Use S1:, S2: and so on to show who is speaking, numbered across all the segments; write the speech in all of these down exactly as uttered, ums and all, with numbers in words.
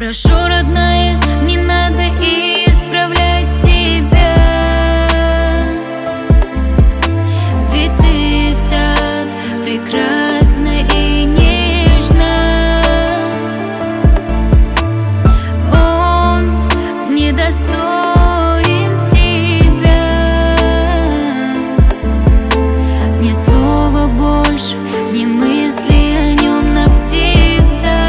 S1: Прошу, родная, не надо исправлять себя, ведь ты так прекрасна и нежна. Он недостоин тебя. Ни слова больше, ни мысли о нем навсегда.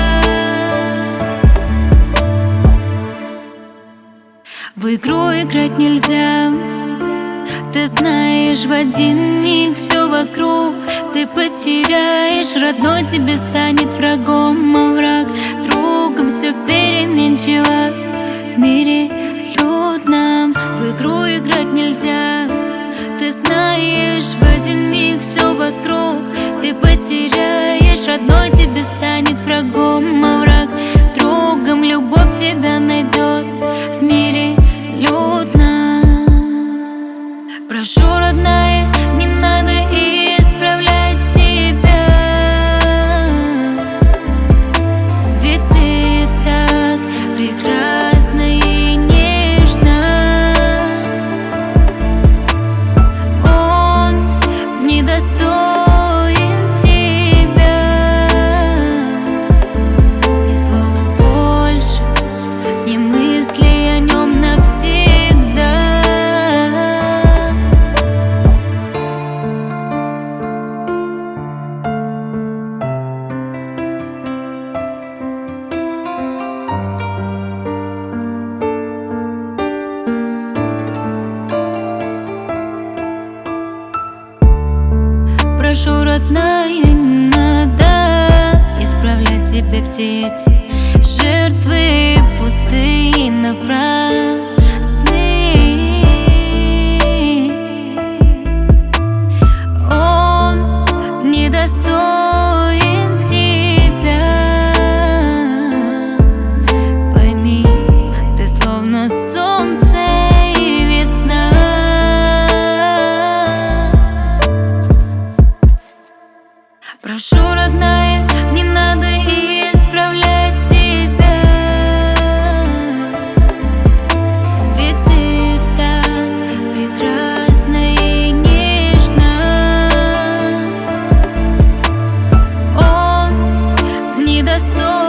S1: В игру играть нельзя, ты знаешь, в один миг все вокруг ты потеряешь. Родной тебе станет врагом, а враг другом. Все переменчиво в мире людном. В игру играть нельзя, ты знаешь, в один миг все вокруг ты потеряешь. Родной тебе станет врагом, а враг другом. Любовь тебя найдет в мире людном. Прошу, родная, не надо исправлять себя, ведь ты так прекрасна и нежна. Он недостоин тебя. Ни слова больше, ни мысли о нем навсегда. Прошу, родная, не надо исправлять себе все эти жертвы пустые, напрасные. Он недостоин тебя. Пойми, ты словно солнце и весна. Прошу, родная, не надо исправлять себя, ведь ты так прекрасна и нежна. Он недостоин